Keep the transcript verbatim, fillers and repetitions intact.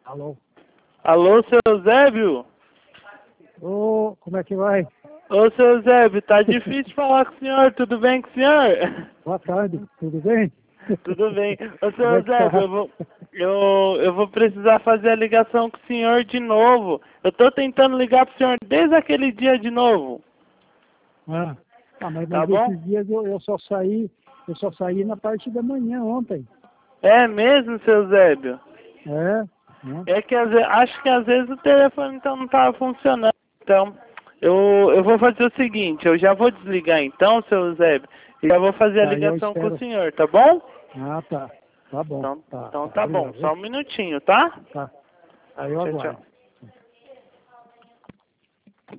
Alô? Alô, seu Zébio? Ô, como é que vai? Ô, seu Zébio, tá difícil falar com o senhor, tudo bem com o senhor? Boa tarde, tudo bem? Tudo bem. Ô, Como é seu que tá? Zébio, eu vou, eu, eu vou precisar fazer a ligação com o senhor de novo. Eu tô tentando ligar pro senhor desde aquele dia de novo. Ah, ah mas, Tá mas bom? esses dias eu, eu só saí, eu só saí na parte da manhã ontem. É mesmo, seu Zébio? É, né? É que às vezes, acho que às vezes o telefone então não tava funcionando. Então, eu, eu vou fazer o seguinte, eu já vou desligar então, seu Zébio, e já vou fazer a Tá, eu ligação com o espero. senhor, tá bom? Ah, tá. Tá bom. Então, Tá, então tá. tá bom, Obrigado, só viu? um minutinho, tá? Tá. Aí eu Tchau, tchau. aguardo.